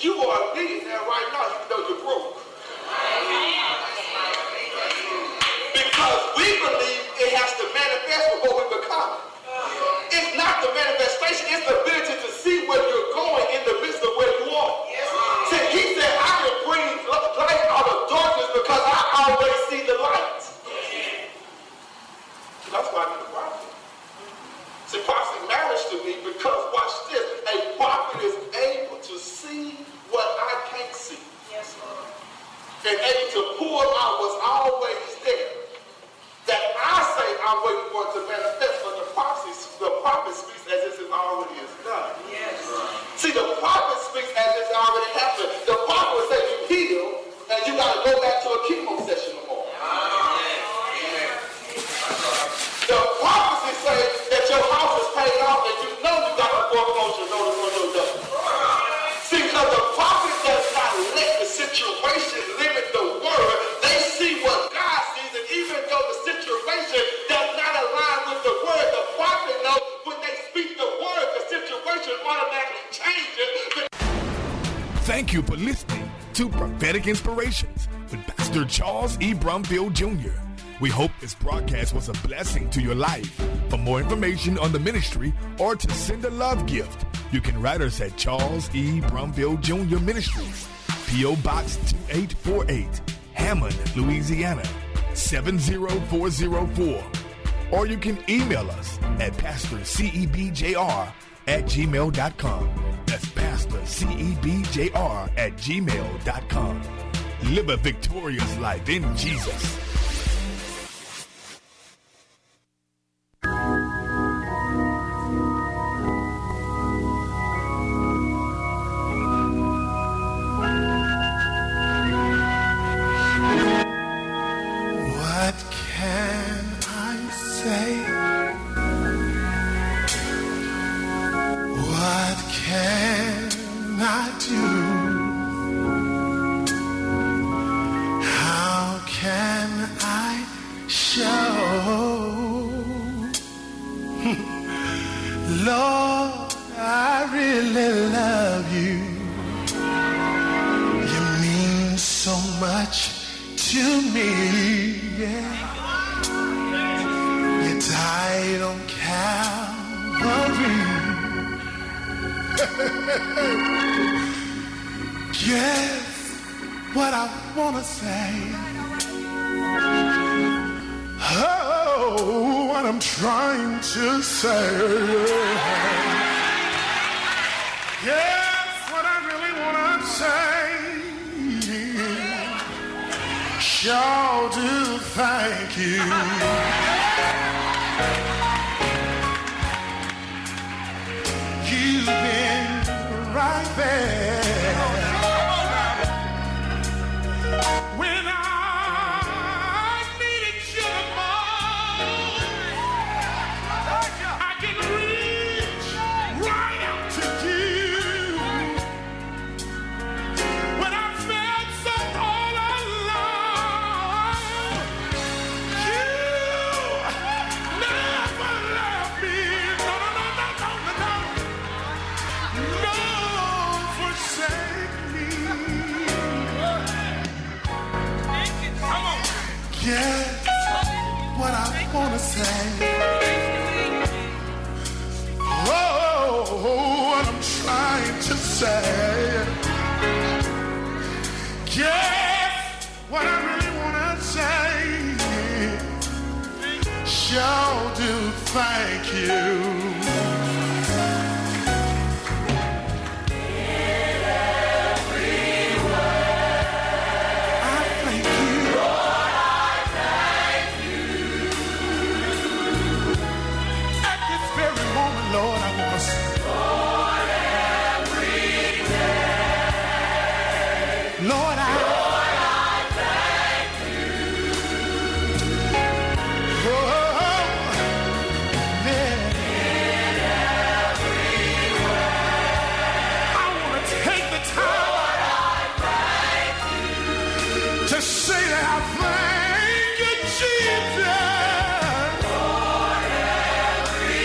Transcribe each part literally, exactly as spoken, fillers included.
You are a millionaire right now, even though you're broke. Because we believe it has to manifest before we become it. It's not the manifestation, it's the ability to see where you're going in the midst of where you are. See, he said, I can bring light out of darkness because I always see the light. That's why I need a prophet. See, prophet matters to me because, watch this, a prophet is able to see what I can't see. Yes, Lord. And able to pull out what's always there. That I say I'm waiting for it to manifest, but the prophet, the prophet speaks as if it already is done. Yes. See, the prophet speaks as if it already happened. The prophet will say you heal, and you got to go back to a chemo session tomorrow. Amen. The prophecy says that your house is paid off, and you know you got a foreclosure notice on your door. See, because the prophet does not let the situation limit the word. They see what God sees, and even though the situation does not align with the word, the prophet knows when they speak the word, the situation automatically changes. Thank you for listening to Prophetic Inspirations with Pastor Charles E. Brumfield Junior We hope this broadcast was a blessing to your life. For more information on the ministry or to send a love gift, you can write us at Charles E. Brumfield Junior Ministries, P O. Box two eight four eight, Hammond, Louisiana, seven zero four zero four. Or you can email us at pastor cebjr at gmail dot com. That's pastor cebjr at gmail dot com. Live a victorious life in Jesus.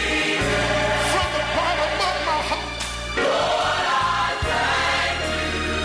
From the bottom of my heart, Lord, I thank you.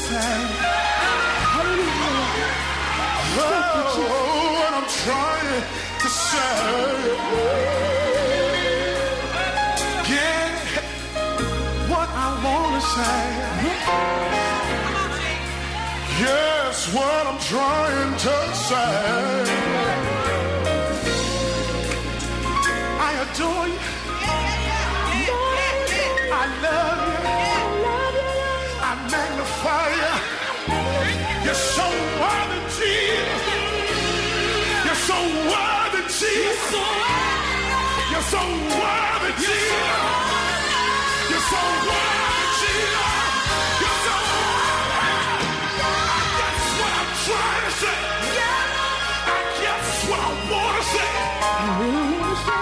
say. Oh, what I'm trying to say. Yeah, what I wanna say. Yes, what I'm trying to say. I adore you. I love you. I magnify you. You're so worthy, Jesus. You're so worthy, Jesus. You're so worthy, Jesus. You're so worthy, Jesus. You're so worthy. That's what I'm trying to say. I guess what I want to say. I really want to say.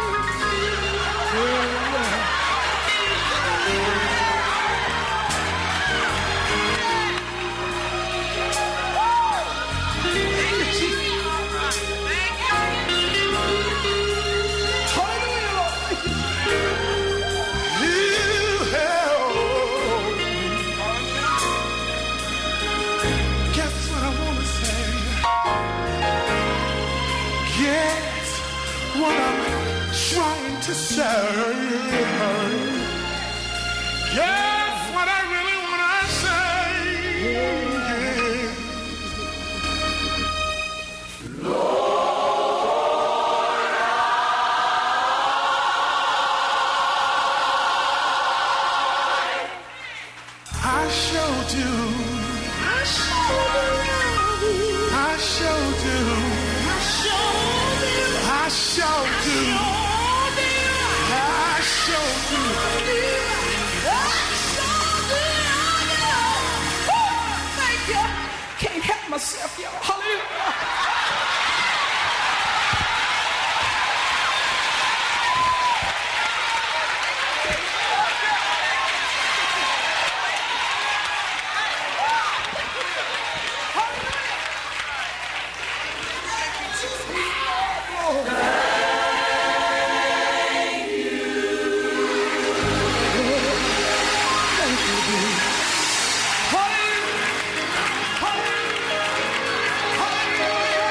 What I'm trying to say. Yes, what I really want to say. Lord, I showed you. I showed you. I showed you. I showed you. I showed you. I showed you. Thank you. Can't help myself, y'all. Hallelujah. Hallelujah.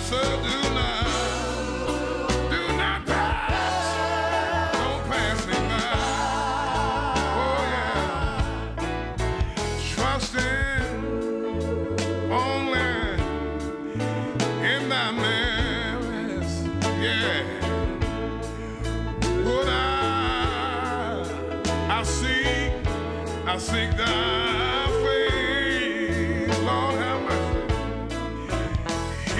So do not, do not pass, don't pass me by. Oh yeah, trusting only in thy merits, yeah. Would I, I seek, I seek thy